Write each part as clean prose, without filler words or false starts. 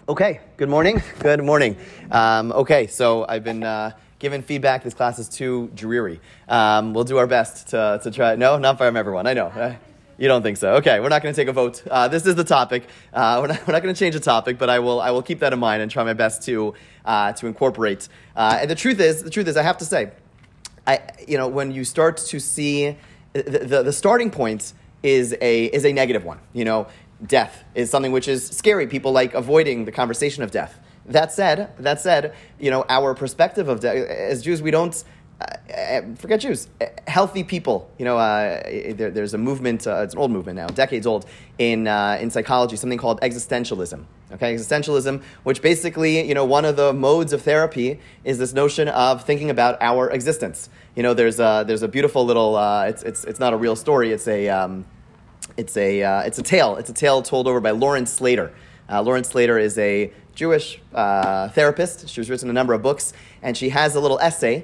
Okay, good morning. Good morning. Okay, so I've been given feedback. This class is too dreary. We'll do our best to try. No, not from everyone. I know. You don't think so? Okay, we're not going to take a vote. This is the topic. We're not going to change the topic, but I will keep that in mind and try my best to incorporate. And the truth is, I have to say, when you start to see the starting point is a negative one. Death is something which is scary. People like avoiding the conversation of death. That said, our perspective of death, as Jews, we don't, forget Jews, healthy people, there's a movement, it's an old movement now, decades old, in psychology, something called existentialism. Okay, existentialism, which basically, one of the modes of therapy is this notion of thinking about our existence. There's a beautiful little, it's not a real story, it's a tale told over by Lawrence Slater. Lawrence Slater is a Jewish therapist. She's written a number of books, and she has a little essay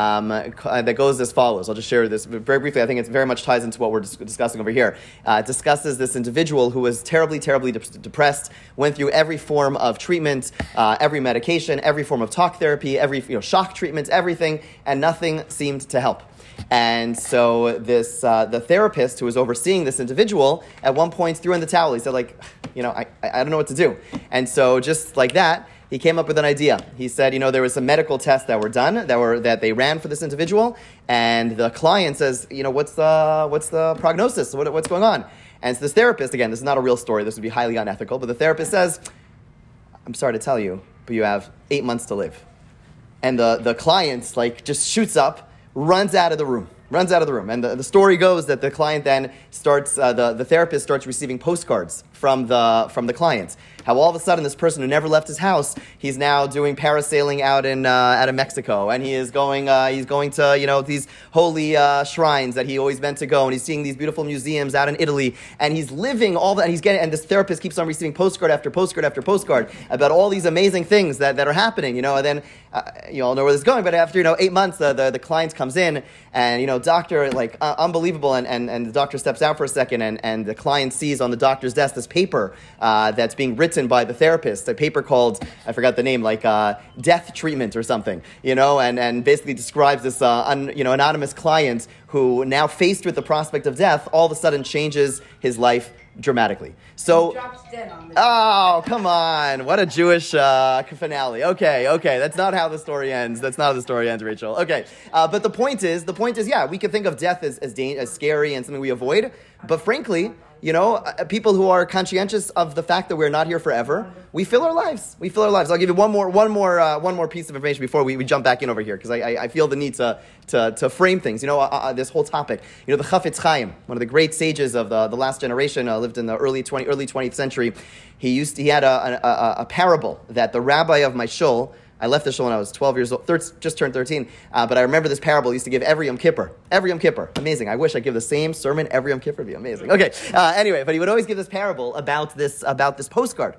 that goes as follows. I'll just share this very briefly. I think it very much ties into what we're discussing over here. It discusses this individual who was terribly, terribly depressed, went through every form of treatment, every medication, every form of talk therapy, every shock treatment, everything, and nothing seemed to help. And so the therapist who was overseeing this individual at one point threw in the towel. He said, I don't know what to do. And so just like that, he came up with an idea. He said, there was some medical tests that were done, that they ran for this individual, and the client says, what's the prognosis? What's going on? And so this therapist, again, this is not a real story, this would be highly unethical, but the therapist says, I'm sorry to tell you, but you have 8 months to live. And the client just shoots up, runs out of the room. And the story goes that the client then starts, the therapist starts receiving postcards from the client. How all of a sudden this person who never left his house, he's now doing parasailing out of Mexico, and he is going, he's going to, these holy shrines that he always meant to go, and he's seeing these beautiful museums out in Italy, and he's living all that, and this therapist keeps on receiving postcard after postcard after postcard about all these amazing things that are happening, and then, you all know where this is going, but after, 8 months, the client comes in, and, doctor, unbelievable, and the doctor steps out for a second, and the client sees on the doctor's desk this paper that's being written by the therapist, a paper called, I forgot the name, death treatment or something, and basically describes this, anonymous client who now faced with the prospect of death, all of a sudden changes his life dramatically. So, oh, come on. What a Jewish finale. Okay. That's not how the story ends. Rachel. Okay. But the point is, yeah, we can think of death as scary and something we avoid. But frankly, people who are conscientious of the fact that we're not here forever, we fill our lives. I'll give you one more piece of information before we jump back in over here, because I feel the need to frame things. This whole topic. The Chafetz Chaim, one of the great sages of the last generation, lived in the early 20th century. He had a parable that the rabbi of my shul. I left the shul when I was 12 years old, just turned 13, but I remember this parable he used to give every Yom Kippur. Amazing. I wish I could give the same sermon every Yom Kippur. It'd be amazing. Okay, anyway, but he would always give this parable about this postcard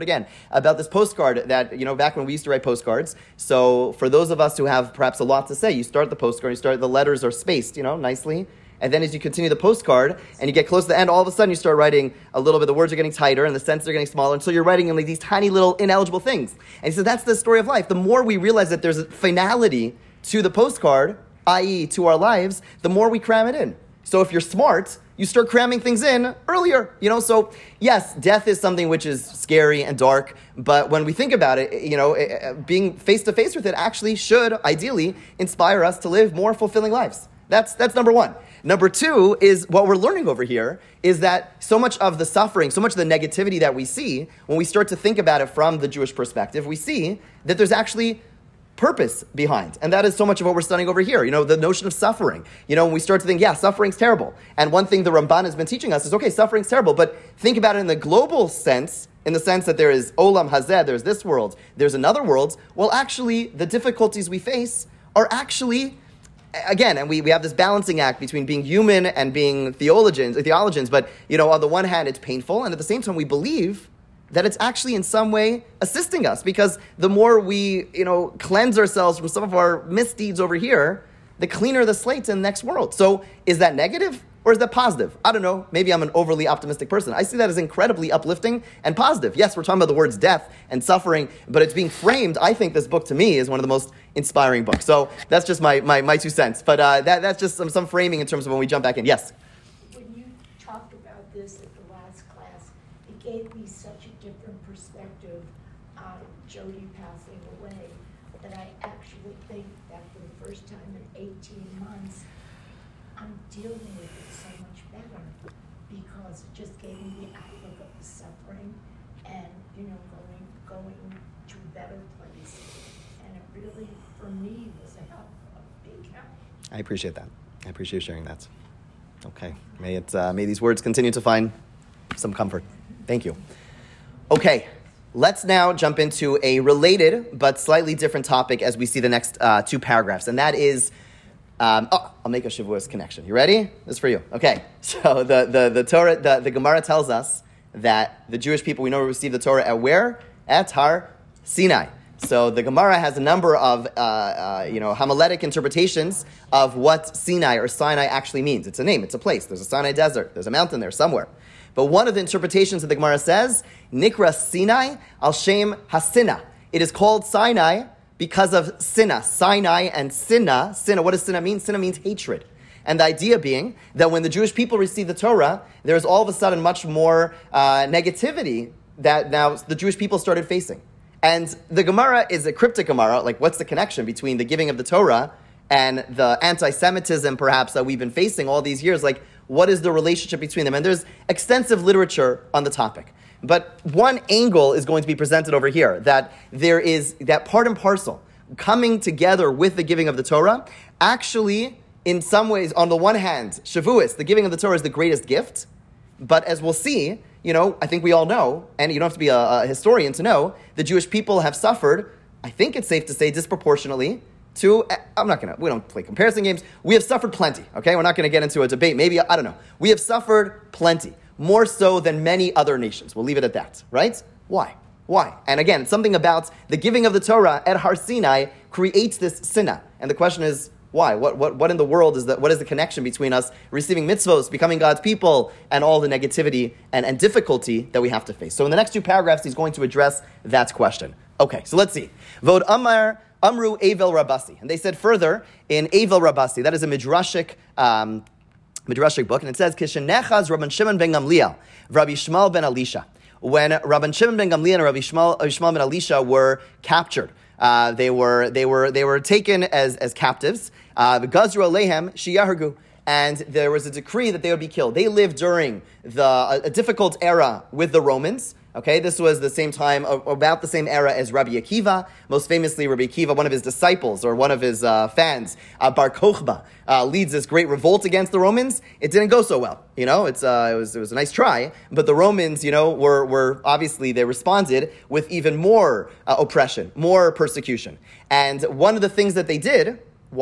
that, back when we used to write postcards. So for those of us who have perhaps a lot to say, you start the postcard, the letters are spaced, nicely. And then as you continue the postcard and you get close to the end, all of a sudden you start writing a little bit, the words are getting tighter and the sentences are getting smaller, and so you're writing in these tiny little ineligible things. And he says that's the story of life. The more we realize that there's a finality to the postcard, i.e. to our lives, the more we cram it in. So if you're smart, you start cramming things in earlier, So yes, death is something which is scary and dark, but when we think about it, being face to face with it actually should ideally inspire us to live more fulfilling lives. That's number one. Number two is what we're learning over here is that so much of the suffering, so much of the negativity that we see, when we start to think about it from the Jewish perspective, we see that there's actually purpose behind. And that is so much of what we're studying over here. The notion of suffering. When we start to think, yeah, suffering's terrible. And one thing the Ramban has been teaching us is, okay, suffering's terrible, but think about it in the global sense, in the sense that there is Olam Hazeh, there's this world, there's another world. Well, actually, the difficulties we face are actually, again, and we have this balancing act between being human and being theologians, but, on the one hand, it's painful, and at the same time, we believe that it's actually in some way assisting us, because the more we, cleanse ourselves from some of our misdeeds over here, the cleaner the slate in the next world. So is that negative? or is that positive? I don't know. Maybe I'm an overly optimistic person. I see that as incredibly uplifting and positive. Yes, we're talking about the words death and suffering, but it's being framed. I think this book, to me, is one of the most inspiring books. So that's just my 2 cents. But that's just some framing in terms of when we jump back in. Yes? When you talked about this at the last class, it gave me such a different perspective on Jody passing away that I actually think that for the first time in 18 months, I'm dealing with it so much better because it just gave me the outlook of the suffering and, going to a better place. And it really, for me, was a big help. I appreciate that. I appreciate you sharing that. Okay. May these words continue to find some comfort. Thank you. Okay. Let's now jump into a related but slightly different topic as we see the next 2 paragraphs, and that is I'll make a Shavuos connection. You ready? This is for you. Okay. So the Torah, the Gemara tells us that the Jewish people, we know, received the Torah at where? At Har Sinai. So the Gemara has a number of homiletic interpretations of what Sinai or Sinai actually means. It's a name. It's a place. There's a Sinai desert. There's a mountain there somewhere. But one of the interpretations that the Gemara says, Nikra Sinai al Shem Hasina. It is called Sinai because of Sinna. Sinai and Sinna. Sinna, what does Sinna mean? Sinna means hatred. And the idea being that when the Jewish people receive the Torah, there's all of a sudden much more negativity that now the Jewish people started facing. And the Gemara is a cryptic Gemara, like what's the connection between the giving of the Torah and the anti-Semitism perhaps that we've been facing all these years? Like, what is the relationship between them? And there's extensive literature on the topic. But one angle is going to be presented over here, that there is that part and parcel coming together with the giving of the Torah. Actually, in some ways, on the one hand, Shavuos, the giving of the Torah is the greatest gift. But as we'll see, I think we all know, and you don't have to be a historian to know, the Jewish people have suffered, I think it's safe to say, disproportionately to, we don't play comparison games. We have suffered plenty, okay? We're not going to get into a debate. Maybe, I don't know. We have suffered plenty, more so than many other nations. We'll leave it at that, right? Why? And again, something about the giving of the Torah at Har Sinai creates this sinna. And the question is, why? What in the world is that? What is the connection between us receiving mitzvos, becoming God's people, and all the negativity and difficulty that we have to face? So in the next 2 paragraphs, he's going to address that question. Okay, so let's see. Vod Amar Amru Evel Rabasi. And they said further in Evel Rabasi, that is a midrashic book, and it says, Kishenechaz Rabban Shimon ben Gamliel, Rabbi Shmuel ben Elisha. When Rabban Shimon ben Gamliel and Rabbi Shmuel ben Elisha were captured, they were taken as captives. Gazru alehem shiyahargu, and there was a decree that they would be killed. They lived during a difficult era with the Romans. Okay, this was the same time, about the same era as Rabbi Akiva. Most famously, Rabbi Akiva, one of his disciples or one of his fans, Bar Kochba, leads this great revolt against the Romans. It didn't go so well. It was a nice try, but the Romans, were obviously, they responded with even more oppression, more persecution. And one of the things that they did,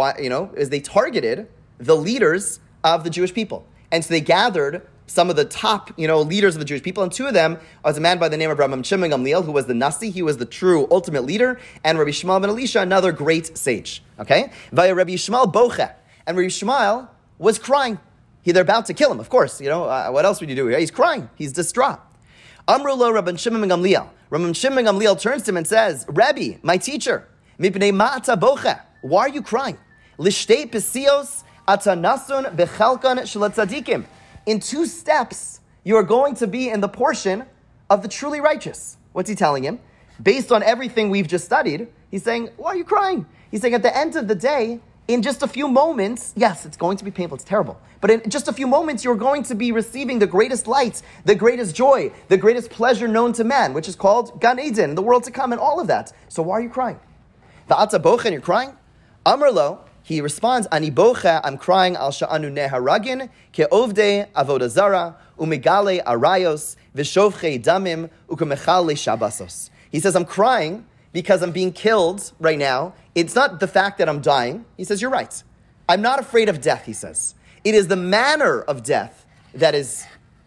is they targeted the leaders of the Jewish people. And so they gathered some of the top, leaders of the Jewish people, and 2 of them was a man by the name of Rabban Shimon ben Gamliel, who was the Nasi, he was the true ultimate leader, and Rabbi Shmuel ben Elisha, another great sage. Okay? Vaya Rabbi Shmuel boche, and Rabbi Shmuel was crying. They're about to kill him, of course. What else would you do here? He's crying. He's distraught. Amru lo Rabban Shimon ben Gamliel. Rabban Shimon ben Gamliel turns to him and says, Rabbi, my teacher, mipnei ma'ata boche. Why are you crying? Lishtei pesios atanasun bechalkan shelatzadikim. In 2 steps, you are going to be in the portion of the truly righteous. What's he telling him? Based on everything we've just studied, he's saying, why are you crying? He's saying at the end of the day, in just a few moments, yes, it's going to be painful, it's terrible, but in just a few moments, you're going to be receiving the greatest light, the greatest joy, the greatest pleasure known to man, which is called Gan Eden, the world to come, and all of that. So why are you crying? Va'ata bocha, and you're crying? Amar lo, he responds, Ani bocha, I'm crying, al sha'anu neharagin, ke'ovde avodah zara, umigale arayos, v'shovchei damim, u'kemechale shabasos. He says, I'm crying because I'm being killed right now. It's not the fact that I'm dying. He says, you're right. I'm not afraid of death, he says. It is the manner of death that is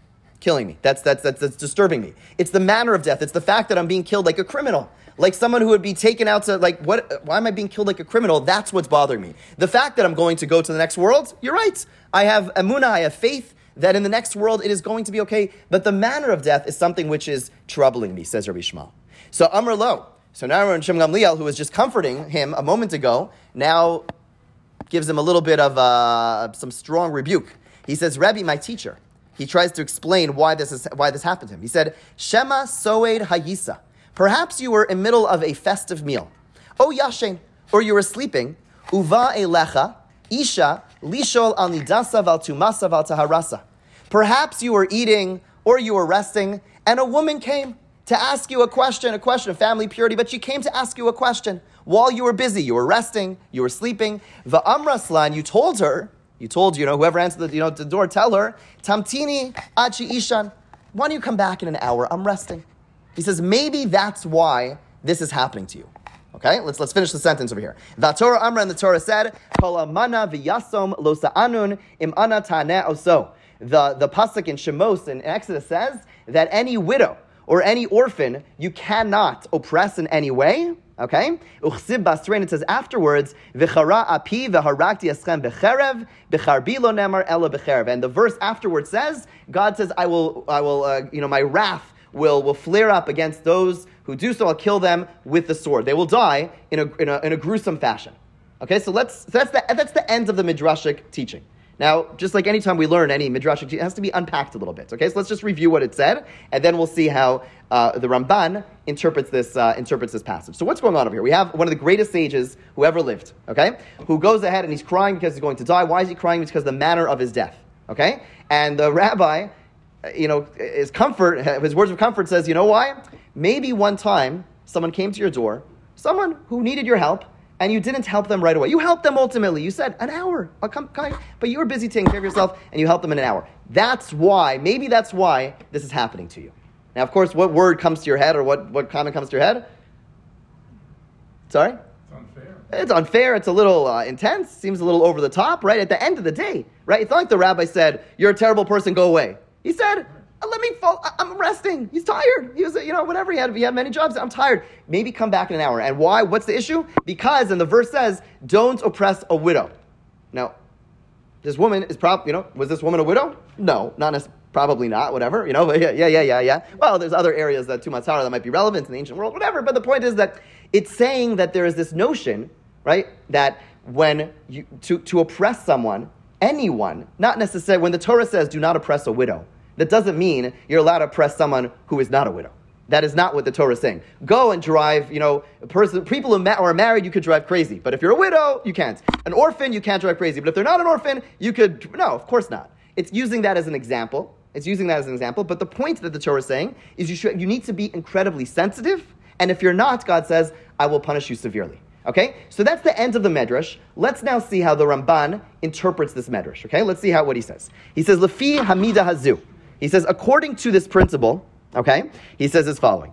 killing me. That's disturbing me. It's the manner of death. It's the fact that I'm being killed like a criminal. Like someone who would be taken out to, like, why am I being killed like a criminal? That's what's bothering me. The fact that I'm going to go to the next world, you're right. I have emunah, I have faith that in the next world it is going to be okay. But the manner of death is something which is troubling me, says Rabbi Shmuel. So Amar Lo. So now Rabbi Shimon Gamliel, who was just comforting him a moment ago, now gives him a little bit of some strong rebuke. He says, Rabbi, my teacher. He tries to explain why this happened to him. He said, Shema soed hayisa. Perhaps you were in the middle of a festive meal. O yashen, or you were sleeping. Uva elecha, isha, lishol al nidasa val tumasa val taharasa. Perhaps you were eating or you were resting, and a woman came to ask you a question of family purity, but she came to ask you a question while you were busy. You were resting, you were sleeping. Va'amraslan, you told her, whoever answered the door, tell her, Tamtini achi ishan, why don't you come back in an hour? I'm resting. He says, maybe that's why this is happening to you. Okay, let's finish the sentence over here. Vatorah Amra, and the Torah said, Kol amana v'yasom lo sa'anun im ana ta'aneh oso. The pasuk in Shemos in Exodus says that any widow or any orphan you cannot oppress in any way. Okay, Uchsib Basrein, it says afterwards, V'chara api v'harakti eschem b'cherev b'charbi lo nemar ela b'cherev. And the verse afterwards says, God says, I will, my wrath will flare up against those who do so. I'll kill them with the sword. They will die in a gruesome fashion. Okay, so that's the end of the midrashic teaching. Now, just like any time we learn any midrashic teaching, it has to be unpacked a little bit. Okay, so let's just review what it said, and then we'll see how the Ramban interprets this passage. So what's going on over here? We have one of the greatest sages who ever lived. Okay, who goes ahead and he's crying because he's going to die. Why is he crying? Because of the manner of his death. Okay, and the rabbi, his words of comfort says, you know why? Maybe one time someone came to your door, someone who needed your help, and you didn't help them right away. You helped them ultimately. You said, an hour, I'll come, but you were busy taking care of yourself, and you helped them in an hour. Maybe that's why this is happening to you. Now, of course, what word comes to your head, or what comment comes to your head? Sorry? It's unfair. It's unfair, it's a little intense, seems a little over the top, right? At the end of the day, right? It's not like the rabbi said, you're a terrible person, go away. He said, let me fall, I'm resting. He's tired. He was, whatever he had many jobs. I'm tired. Maybe come back in an hour. And why? What's the issue? Because, and the verse says, don't oppress a widow. Now, this woman is was this woman a widow? No, probably not, whatever, but yeah. Well, there's other areas that Tumas Hara that might be relevant in the ancient world, whatever. But the point is that it's saying that there is this notion, right, that when to oppress someone, anyone, not necessarily, when the Torah says do not oppress a widow, that doesn't mean you're allowed to oppress someone who is not a widow. That is not what the Torah is saying. Go and drive, people who are married, you could drive crazy. But if you're a widow, you can't. An orphan, you can't drive crazy. But if they're not an orphan, you could, no, of course not. It's using that as an example. But the point that the Torah is saying is you need to be incredibly sensitive. And if you're not, God says, I will punish you severely. Okay? So that's the end of the Medrash. Let's now see how the Ramban interprets this Medrash. Okay? Let's see what he says. He says, Lefi Hamida Hazu. He says, according to this principle, okay, he says as following.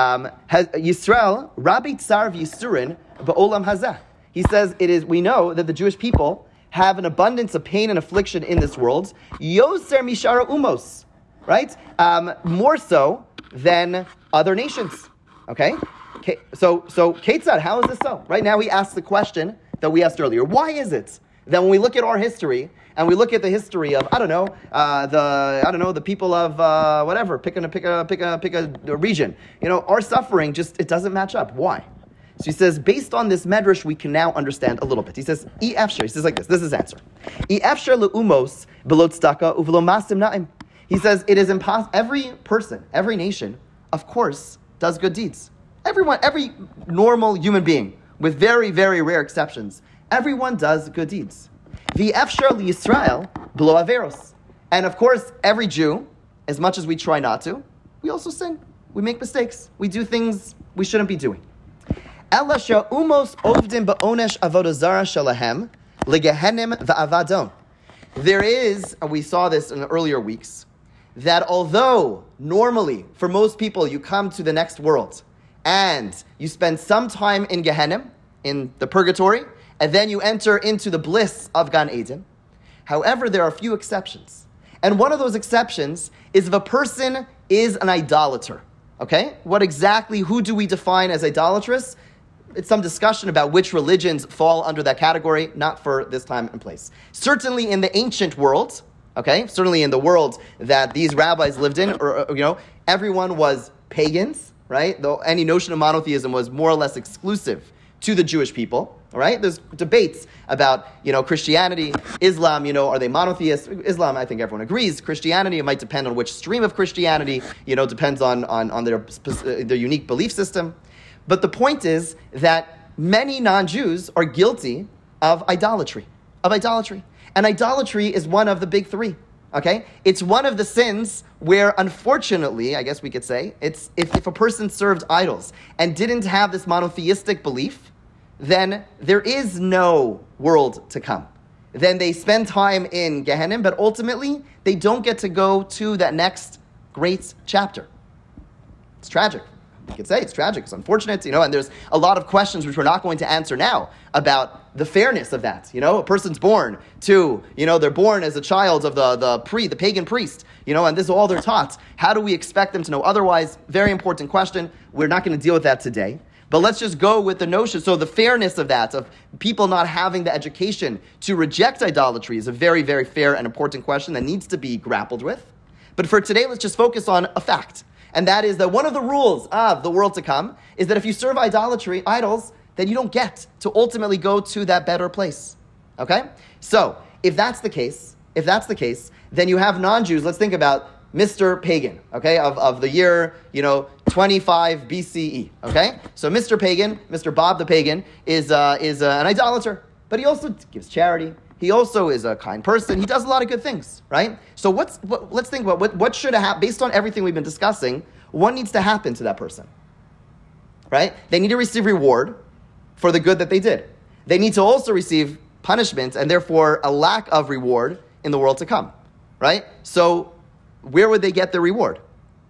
Yisrael, Rabbi Tsar Yisurin, Ba'olam Hazeh. He says, we know that the Jewish people have an abundance of pain and affliction in this world. Yoser Mishara Umos. Right? More so than other nations. Okay? So Ketzad, how is this so? Right now we ask the question that we asked earlier. Why is it that when we look at our history, and we look at the history of the people of whatever, pick a region. Our suffering it doesn't match up. Why? So he says, based on this medrash, we can now understand a little bit. He says, he says like this. This is his answer. le'umos below tzedakah uvelo masim na'im. He says it is impossible. Every person, every nation, of course, does good deeds. Everyone, every normal human being, with very, very rare exceptions, everyone does good deeds. V'efshar liYisrael below averos. And of course, every Jew, as much as we try not to, we also sin. We make mistakes. We do things we shouldn't be doing. Ela she'umos ovdim ba'onesh avodah zara shalahem legehenim va'avadon. There is, and we saw this in the earlier weeks, that although normally, for most people, you come to the next world and you spend some time in Gehenim, in the purgatory, and then you enter into the bliss of Gan Eden. However, there are a few exceptions. And one of those exceptions is if a person is an idolater. Okay? Who do we define as idolatrous? It's some discussion about which religions fall under that category, not for this time and place. Certainly in the ancient world, okay, certainly in the world that these rabbis lived in, everyone was pagans, right? Though any notion of monotheism was more or less exclusive to the Jewish people. All right, there's debates about Christianity, Islam. Are they monotheists? Islam, I think everyone agrees. Christianity, it might depend on which stream of Christianity. Depends on their unique belief system. But the point is that many non-Jews are guilty of idolatry. And idolatry is one of the big three. Okay, it's one of the sins where, unfortunately, I guess we could say, it's if a person served idols and didn't have this monotheistic belief, then there is no world to come. Then they spend time in Gehenna, but ultimately they don't get to go to that next great chapter. It's tragic. You could say it's tragic. It's unfortunate, and there's a lot of questions which we're not going to answer now about the fairness of that. A person's born to, they're born as a child of the pagan priest, and this is all they're taught. How do we expect them to know otherwise? Very important question. We're not going to deal with that today. But let's just go with the notion. So the fairness of that, of people not having the education to reject idolatry, is a very, very fair and important question that needs to be grappled with. But for today, let's just focus on a fact. And that is that one of the rules of the world to come is that if you serve idols, then you don't get to ultimately go to that better place. Okay? So if that's the case, then you have non-Jews. Let's think about Mr. Pagan, okay, of the year, 25 BCE, okay? So Mr. Pagan, Mr. Bob the Pagan, is an idolater, but he also gives charity. He also is a kind person. He does a lot of good things, right? So let's think about what should have happened, based on everything we've been discussing, what needs to happen to that person, right? They need to receive reward for the good that they did. They need to also receive punishment, and therefore a lack of reward in the world to come, right? So where would they get the reward?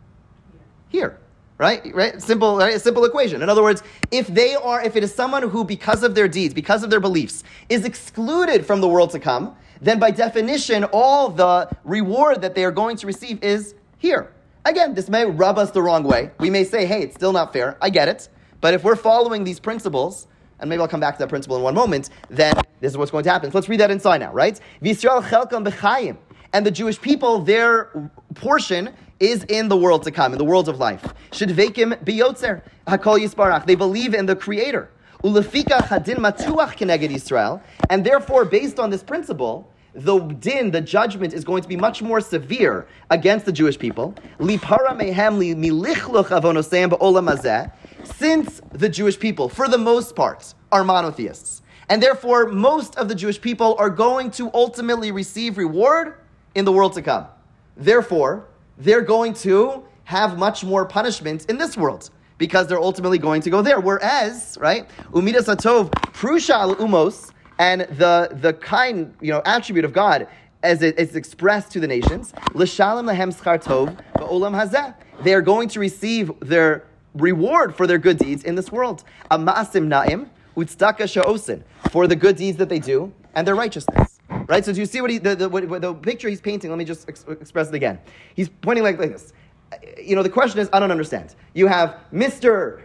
Here, right? Simple equation. In other words, if it is someone who, because of their deeds, because of their beliefs, is excluded from the world to come, then by definition, all the reward that they are going to receive is here. Again, this may rub us the wrong way. We may say, hey, it's still not fair. I get it. But if we're following these principles, and maybe I'll come back to that principle in one moment, then this is what's going to happen. So let's read that inside now, right? V'Yisrael chelkam b'chayim. And the Jewish people, their portion is in the world to come, in the world of life. Shedvekim biyotzer hakol yisbarach. They believe in the Creator. Ulefika hadin matuach keneged Yisrael. And therefore, based on this principle, the judgment is going to be much more severe against the Jewish people. Lipara mehem milichluch avonoseim ba'olam hazeh. Since the Jewish people, for the most part, are monotheists. And therefore, most of the Jewish people are going to ultimately receive reward in the world to come. Therefore, they're going to have much more punishment in this world because they're ultimately going to go there. Whereas, right, umidas hatov prusha al umos, and the kind attribute of God as it's expressed to the nations, l'shalom lahem schar tov ba'olam hazeh. They are going to receive their reward for their good deeds in this world. Amasim na'im utzdaka sha'osin, for the good deeds that they do and their righteousness. Right, so do you see what the picture he's painting? Let me just express it again. He's pointing like this. The question is, I don't understand. You have Mr.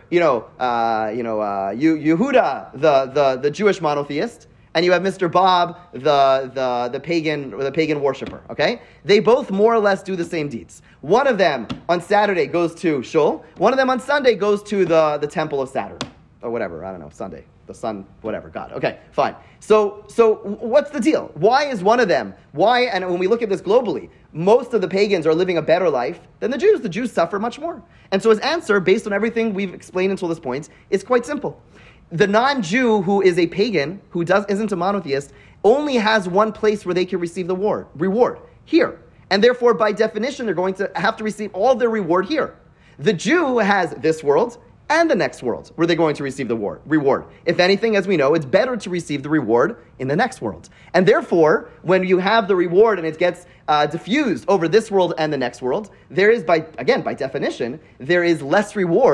Yehuda, the Jewish monotheist, and you have Mr. Bob, the pagan worshiper. Okay, they both more or less do the same deeds. One of them on Saturday goes to Shul. One of them on Sunday goes to the temple of Saturn or whatever. I don't know, Sunday. The sun, whatever, God. Okay, fine. So what's the deal? Why is one of them? Why, and when we look at this globally, most of the pagans are living a better life than the Jews. The Jews suffer much more. And so his answer, based on everything we've explained until this point, is quite simple. The non-Jew who is a pagan, who isn't a monotheist, only has one place where they can receive the reward, here. And therefore, by definition, they're going to have to receive all their reward here. The Jew has this world and the next world, where they're going to receive the reward. If anything, as we know, it's better to receive the reward in the next world. And therefore, when you have the reward and it gets diffused over this world and the next world, there is, by definition, there is less reward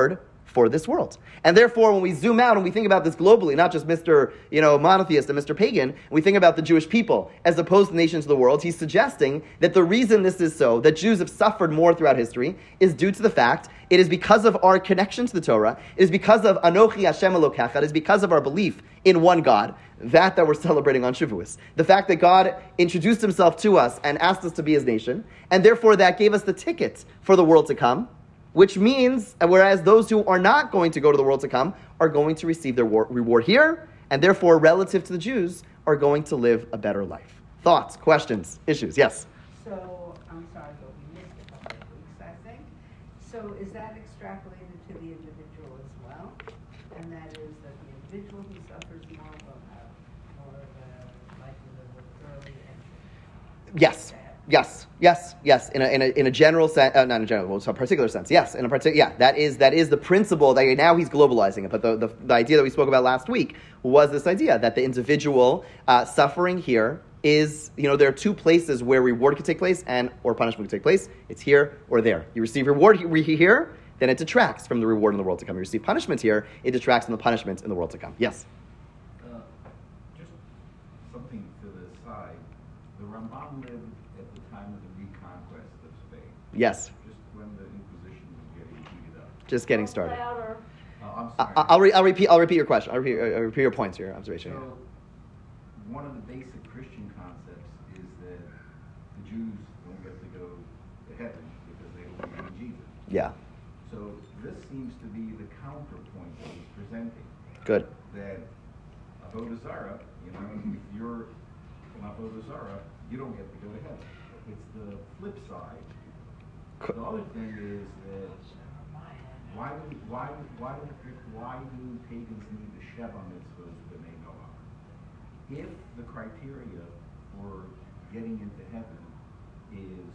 for this world. And therefore, when we zoom out and we think about this globally, not just Mr. Monotheist and Mr. Pagan, we think about the Jewish people as opposed to nations of the world, he's suggesting that the reason this is so, that Jews have suffered more throughout history, is due to the fact it is because of our connection to the Torah, it is because of Anochi Hashem Elokecha, it is because of our belief in one God, that we're celebrating on Shavuos. The fact that God introduced himself to us and asked us to be his nation, and therefore that gave us the ticket for the world to come, which means, whereas those who are not going to go to the world to come are going to receive their reward here, and therefore, relative to the Jews, are going to live a better life. Thoughts, questions, issues? Yes? So, I'm sorry, but we missed a couple of weeks, I think. So is that extrapolated to the individual as well? And that is that the individual who suffers more will have more of a likelihood of early entry? Yes. Yes. In a general sense, not in a general, well, a particular sense. Yes, in a particular. Yeah, that is the principle. That now he's globalizing it. But the idea that we spoke about last week was this idea that the individual suffering here is, there are two places where reward could take place or punishment could take place. It's here or there. You receive reward here, then it detracts from the reward in the world to come. You receive punishment here, it detracts from the punishment in the world to come. Yes. Just something to the side. The Ramban lived at the time of the reconquest of Spain. Yes. Just when the Inquisition was getting heated up. Just getting started. Louder. I'm sorry. I'll repeat your question. I'll repeat your points, your observation. So, one of the basic Christian concepts is that the Jews don't get to go to heaven because they don't believe in Jesus. Yeah. So this seems to be the counterpoint that he's presenting. Good. That Avodah Zarah, if you're an Avodah Zarah, you don't get to go to heaven. It's the flip side. The other thing is that why do pagans need the Sheva mitzvahs when they know of? If the criteria for getting into heaven is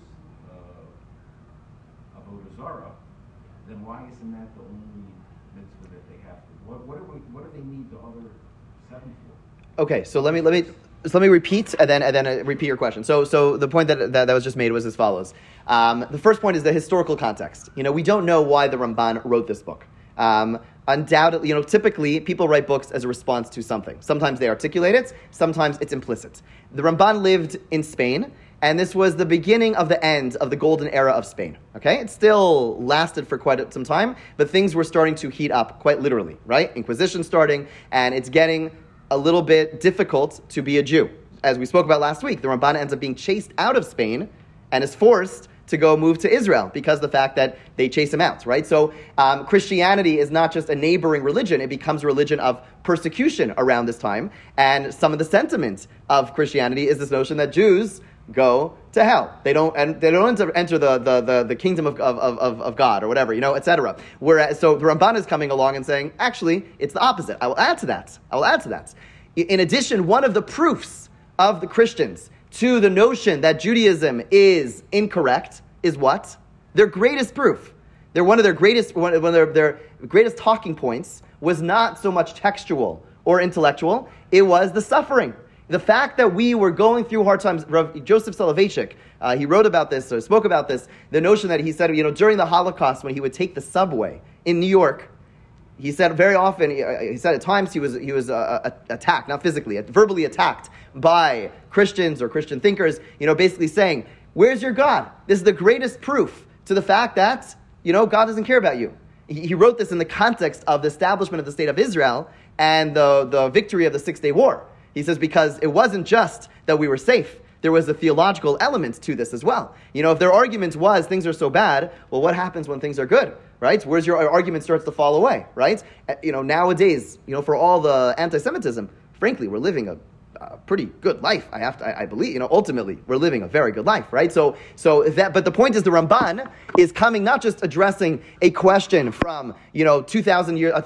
Avodah Zarah, then why isn't that the only mitzvah that they have to? What do they need the other 7 for? Okay, so let me repeat and then repeat your question. So the point that was just made was as follows. The first point is the historical context. We don't know why the Ramban wrote this book. Undoubtedly, typically people write books as a response to something. Sometimes they articulate it, sometimes it's implicit. The Ramban lived in Spain, and this was the beginning of the end of the golden era of Spain. Okay? It still lasted for quite some time, but things were starting to heat up quite literally, right? Inquisition starting, and it's getting a little bit difficult to be a Jew. As we spoke about last week, the Ramban ends up being chased out of Spain and is forced to go move to Israel because of the fact that they chase him out, right? So Christianity is not just a neighboring religion, it becomes a religion of persecution around this time. And some of the sentiment of Christianity is this notion that Jews go to hell. They don't enter the kingdom of God or whatever, etc. Whereas, so the Ramban is coming along and saying, actually, it's the opposite. I will add to that. In addition, one of the proofs of the Christians to the notion that Judaism is incorrect is what? Their greatest proof. One of their greatest talking points was not so much textual or intellectual, it was the suffering. The fact that we were going through hard times. Rav Joseph Soloveitchik, he wrote about this, or spoke about this, the notion that he said, during the Holocaust, when he would take the subway in New York, he said very often, he said at times he was attacked, not physically, verbally attacked by Christians or Christian thinkers, basically saying, where's your God? This is the greatest proof to the fact that, God doesn't care about you. He wrote this in the context of the establishment of the state of Israel and the victory of the 6-Day War. He says, because it wasn't just that we were safe, there was a theological element to this as well. If their argument was things are so bad, well, what happens when things are good, right? Where's your argument starts to fall away, right? Nowadays, for all the anti-Semitism, frankly, we're living a pretty good life. I believe, ultimately, we're living a very good life, right? But the point is the Ramban is coming, not just addressing a question from, 2,000 years,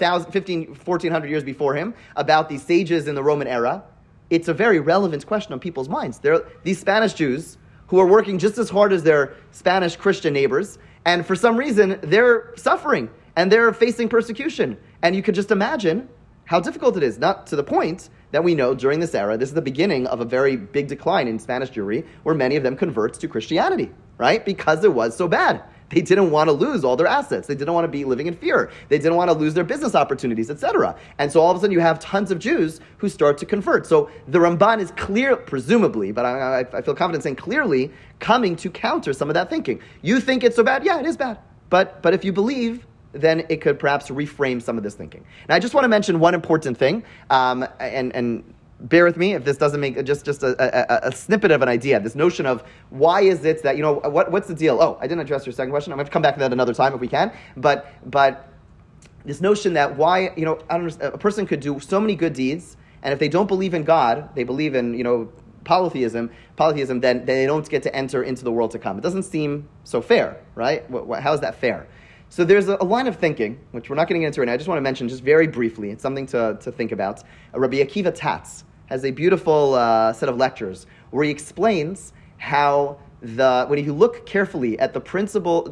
1,400 years before him about these sages in the Roman era. It's a very relevant question on people's minds. These Spanish Jews who are working just as hard as their Spanish Christian neighbors, and for some reason, they're suffering, and they're facing persecution. And you could just imagine how difficult it is, not to the point that we know during this era, this is the beginning of a very big decline in Spanish Jewry, where many of them converts to Christianity, right? Because it was so bad. They didn't want to lose all their assets. They didn't want to be living in fear. They didn't want to lose their business opportunities, etc. And so all of a sudden you have tons of Jews who start to convert. So the Ramban is clear, presumably, but I feel confident saying clearly, coming to counter some of that thinking. You think it's so bad? Yeah, it is bad. But if you believe, then it could perhaps reframe some of this thinking. Now, I just want to mention one important thing, and bear with me if this doesn't make just a snippet of an idea. This notion of why is it that, what's the deal? Oh, I didn't address your second question. I'm going to come back to that another time if we can. But this notion that why, a person could do so many good deeds, and if they don't believe in God, they believe in, polytheism, then they don't get to enter into the world to come. It doesn't seem so fair, right? How is that fair? So there's a line of thinking, which we're not getting into right now. I just want to mention just very briefly. It's something to think about. Rabbi Akiva Tatz has a beautiful set of lectures where he explains how when you look carefully at the principles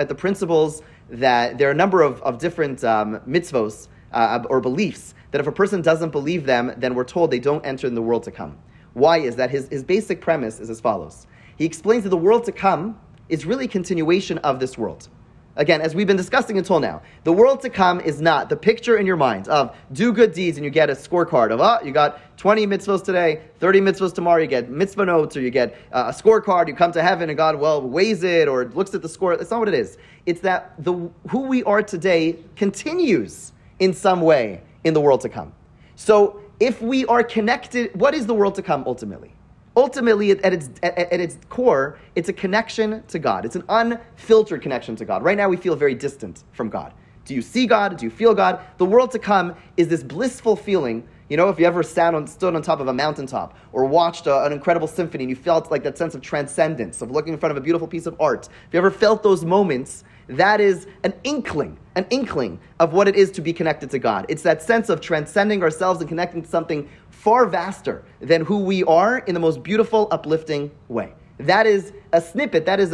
that there are a number of different mitzvos or beliefs that if a person doesn't believe them, then we're told they don't enter in the world to come. Why is that? His basic premise is as follows. He explains that the world to come is really a continuation of this world. Again, as we've been discussing until now, the world to come is not the picture in your mind of do good deeds and you get a scorecard of, you got 20 mitzvahs today, 30 mitzvahs tomorrow, you get mitzvah notes, or you get a scorecard, you come to heaven and God, weighs it or looks at the score. That's not what it is. It's that who we are today continues in some way in the world to come. So if we are connected, what is the world to come ultimately? Ultimately, at its core, it's a connection to God. It's an unfiltered connection to God. Right now, we feel very distant from God. Do you see God? Do you feel God? The world to come is this blissful feeling. If you ever stood on top of a mountaintop or watched an incredible symphony and you felt like that sense of transcendence, of looking in front of a beautiful piece of art. If you ever felt those moments, that is an inkling of what it is to be connected to God. It's that sense of transcending ourselves and connecting to something far vaster than who we are in the most beautiful, uplifting way. That is a snippet, that is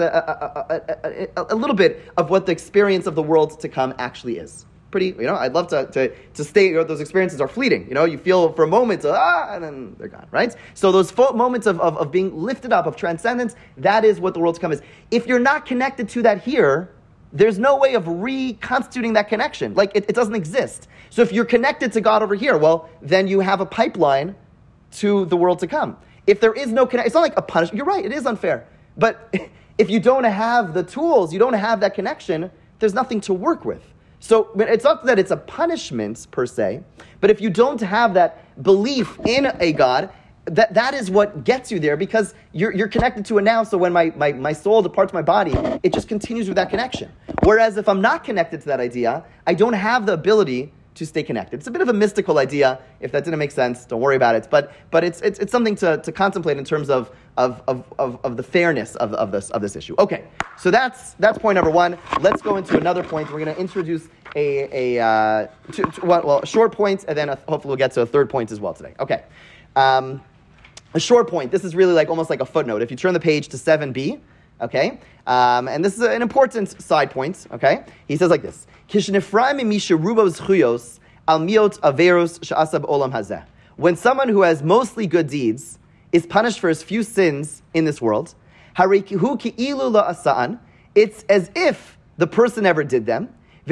a little bit of what the experience of the world to come actually is. Pretty, I'd love to stay, those experiences are fleeting. You feel for a moment, and then they're gone, right? So those moments of being lifted up, of transcendence, that is what the world to come is. If you're not connected to that here, there's no way of reconstituting that connection. Like, it doesn't exist. So if you're connected to God over here, well, then you have a pipeline to the world to come. If there is no connection, it's not like a punishment. You're right, it is unfair. But if you don't have the tools, you don't have that connection, there's nothing to work with. So it's not that it's a punishment per se, but if you don't have that belief in a God, that is what gets you there, because you're connected to it now. So when my soul departs my body, it just continues with that connection. Whereas if I'm not connected to that idea, I don't have the ability to stay connected. It's a bit of a mystical idea. If that didn't make sense, don't worry about it. But it's something to contemplate in terms of the fairness of this issue. Okay, so that's point number one. Let's go into another point. We're going to introduce a short point, and then hopefully we'll get to a third point as well today. Okay. A short point. This is really almost like a footnote. If you turn the page to 7b, okay, and this is an important side point, okay? He says like this: when someone who has mostly good deeds is punished for his few sins in this world, it's as if the person never did them.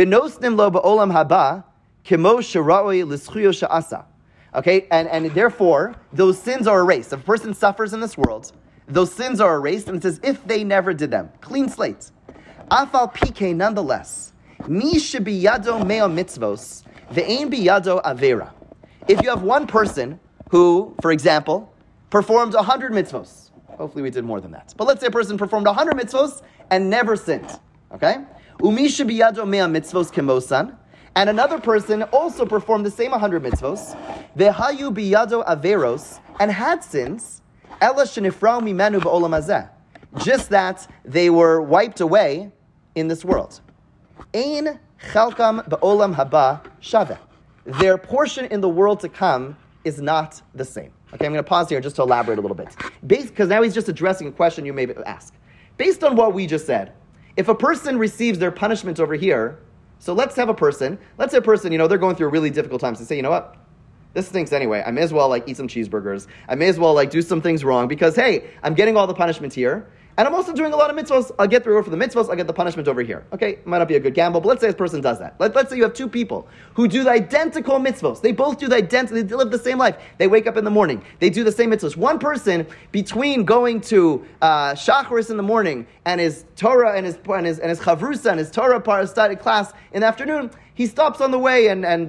Okay, and therefore, those sins are erased. If a person suffers in this world, those sins are erased, and it's as if they never did them. Clean slate. Afal pike, nonetheless, mi shebiyado meo mitzvos, ve'ein biyado avera. If you have one person who, for example, performed 100 mitzvos, hopefully we did more than that, but let's say a person performed 100 mitzvos and never sinned, okay? Umi shebiyado meo mitzvos kemosan, and another person also performed the same 100 mitzvos, vehayu biyado averos, and had sins, ela shenifrau mimenu ba'olam hazeh, just that they were wiped away in this world. Ein chalkam ba'olam haba shaveh. Their portion in the world to come is not the same. Okay, I'm going to pause here just to elaborate a little bit. Because now he's just addressing a question you may ask. Based on what we just said, if a person receives their punishment over here, so let's say a person, they're going through a really difficult time. So say, you know what? This stinks anyway. I may as well eat some cheeseburgers. I may as well do some things wrong because, hey, I'm getting all the punishment here. And I'm also doing a lot of mitzvahs. I'll get the reward for the mitzvahs. I'll get the punishment over here. Okay, might not be a good gamble, but let's say this person does that. Let's say you have two people who do the identical mitzvahs. They both do they live the same life. They wake up in the morning. They do the same mitzvahs. One person, between going to Shacharis in the morning and his Torah and his Chavrusa and his Torah study class in the afternoon, he stops on the way and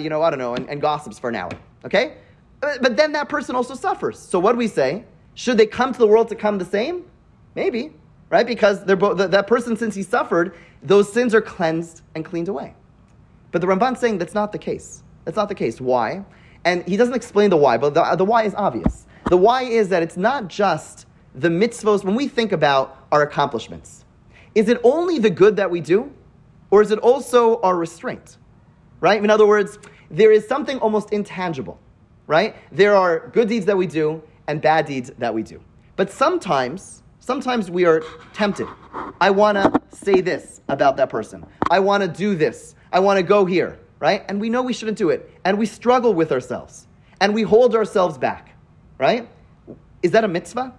gossips for an hour. Okay? But then that person also suffers. So what do we say? Should they come to the world to come the same? Maybe, right? Because they're both, that person, since he suffered, those sins are cleansed and cleaned away. But the Ramban's saying that's not the case. That's not the case. Why? And he doesn't explain the why, but the why is obvious. The why is that it's not just the mitzvos. When we think about our accomplishments, is it only the good that we do? Or is it also our restraint? Right? In other words, there is something almost intangible, right? There are good deeds that we do and bad deeds that we do. But sometimes we are tempted. I want to say this about that person. I want to do this. I want to go here, right? And we know we shouldn't do it. And we struggle with ourselves. And we hold ourselves back, right? Is that a mitzvah?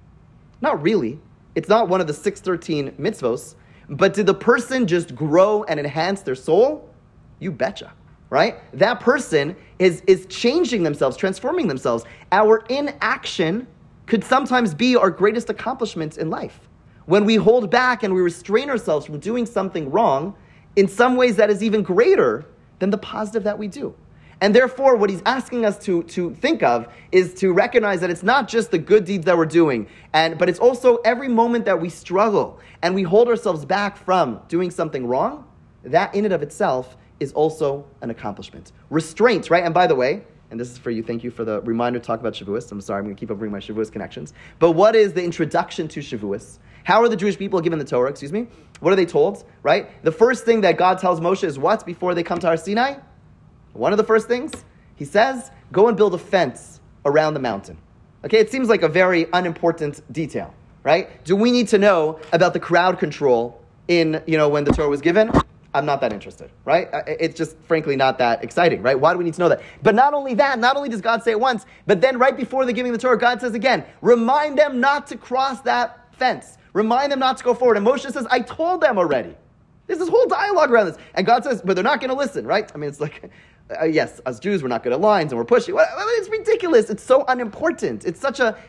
Not really. It's not one of the 613 mitzvos. But did the person just grow and enhance their soul? You betcha, right? That person is changing themselves, transforming themselves. Our inaction could sometimes be our greatest accomplishment in life. When we hold back and we restrain ourselves from doing something wrong, in some ways that is even greater than the positive that we do. And therefore, what he's asking us to think of is to recognize that it's not just the good deeds that we're doing, but it's also every moment that we struggle and we hold ourselves back from doing something wrong, that in and of itself is also an accomplishment. Restraint, right? And by the way, and this is for you, thank you for the reminder to talk about Shavuos. I'm sorry, I'm going to keep on bringing my Shavuos connections. But what is the introduction to Shavuos? How are the Jewish people given the Torah, What are they told, right? The first thing that God tells Moshe is what before they come to Har Sinai? One of the first things, he says, go and build a fence around the mountain. Okay, it seems like a very unimportant detail, right? Do we need to know about the crowd control when the Torah was given? I'm not that interested, right? It's just, frankly, not that exciting, right? Why do we need to know that? But not only that, not only does God say it once, but then right before the giving of the Torah, God says again, remind them not to cross that fence. Remind them not to go forward. And Moshe says, I told them already. There's this whole dialogue around this. And God says, but they're not going to listen, right? I mean, it's like, yes, as Jews, we're not good at lines and we're pushing. It's ridiculous. It's so unimportant. It's such a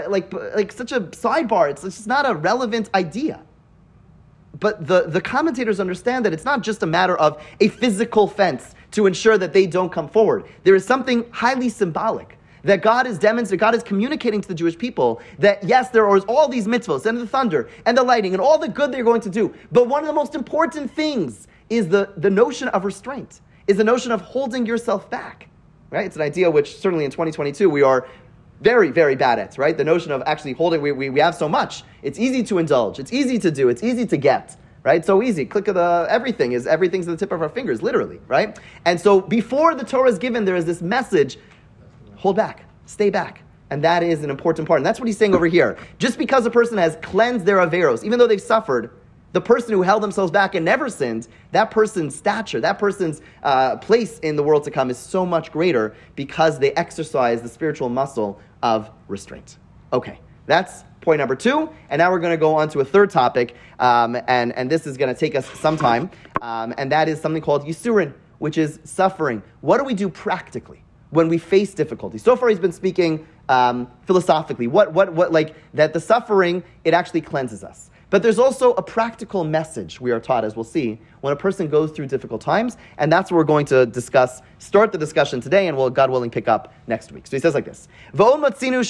sidebar. It's just not a relevant idea. But the commentators understand that it's not just a matter of a physical fence to ensure that they don't come forward. There is something highly symbolic that God is demonstrating, God is communicating to the Jewish people that yes, there are all these mitzvahs and the thunder and the lighting and all the good they're going to do. But one of the most important things is the notion of restraint, is the notion of holding yourself back. Right? It's an idea which certainly in 2022 we are very, very bad at, right? The notion of actually holding, we have so much. It's easy to indulge. It's easy to do. It's easy to get, right? So easy. Click of everything's at the tip of our fingers, literally, right? And so before the Torah is given, there is this message, hold back, stay back. And that is an important part. And that's what he's saying over here. Just because a person has cleansed their averos, even though they've suffered, the person who held themselves back and never sinned, that person's stature, that person's place in the world to come is so much greater because they exercise the spiritual muscle of restraint. Okay, that's point number 2. And now we're going to go on to a third topic, and this is going to take us some time, and that is something called Yisurin, which is suffering. What do we do practically when we face difficulty? So far he's been speaking philosophically, what like that the suffering, it actually cleanses us. But there's also a practical message we are taught, as we'll see, when a person goes through difficult times, and that's what we're going to start the discussion today, and we'll, God willing, pick up next week. So he says like this, we're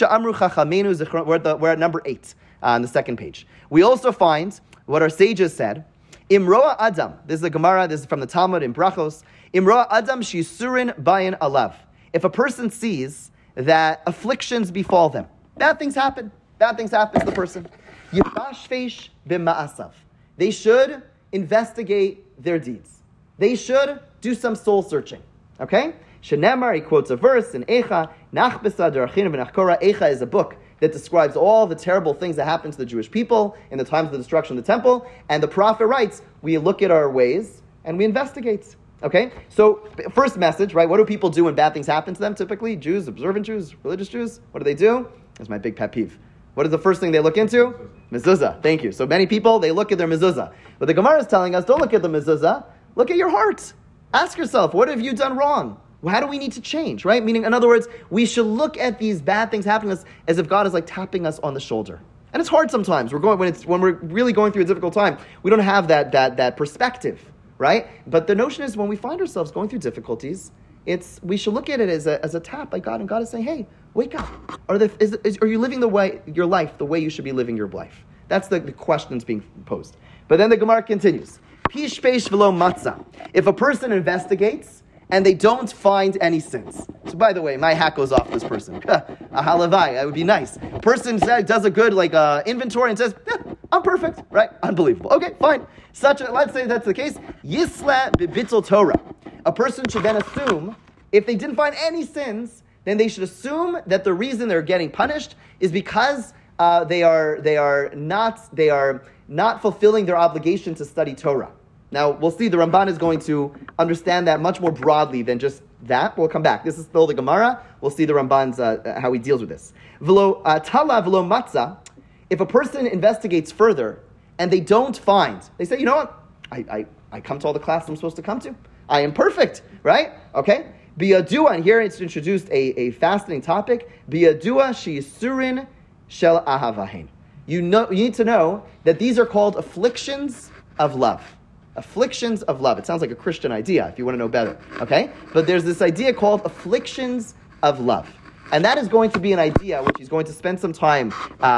at number 8 on the second page. We also find what our sages said, Imroa Adam, this is a Gemara, this is from the Talmud in Brachos, Imroa Adam shisurin bayin alav. If a person sees that afflictions befall them, bad things happen to the person, Yifashfesh b'ma'asav. They should investigate their deeds. They should do some soul searching. Okay? Shenemar, he quotes a verse in Eicha, Nachbesa derachinu v'nachkora. Eicha is a book that describes all the terrible things that happened to the Jewish people in the times of the destruction of the temple. And the prophet writes, we look at our ways and we investigate. Okay? So, first message, right? What do people do when bad things happen to them typically? Jews, observant Jews, religious Jews. What do? That's my big pet peeve. What is the first thing they look into? Mezuzah. Thank you. So many people, they look at their mezuzah. But the Gemara is telling us, don't look at the mezuzah. Look at your heart. Ask yourself, what have you done wrong? How do we need to change, right? Meaning, in other words, we should look at these bad things happening to us as if God is like tapping us on the shoulder. And it's hard sometimes. When we're really going through a difficult time, we don't have that perspective, right? But the notion is when we find ourselves going through difficulties, we should look at it as a tap by God, and God is saying, hey, wake up. Are you living your life the way you should be living your life? That's the question that's being posed. But then the Gemara continues. Pish peish v'lo matzah. If a person investigates and they don't find any sins. So by the way, my hat goes off this person. A halavai, that would be nice. Person does a good inventory and says, I'm perfect, right? Unbelievable. Okay, fine. Let's say that's the case. Yisla b'bittul Torah. A person should then assume, if they didn't find any sins, then they should assume that the reason they're getting punished is because they are not fulfilling their obligation to study Torah. Now, we'll see the Ramban is going to understand that much more broadly than just that. We'll come back. This is still the Gemara. We'll see the Ramban's, how he deals with this. V'lo tala v'lo matzah. If a person investigates further and they don't find, they say, you know what? I come to all the classes I'm supposed to come to. I am perfect, right? Okay? Biyadua, and here it's introduced a fascinating topic. Biyadua she'yisurin shel ahavahin. You need to know that these are called afflictions of love. Afflictions of love. It sounds like a Christian idea, if you want to know better. Okay? But there's this idea called afflictions of love. And that is going to be an idea which he's going to spend some time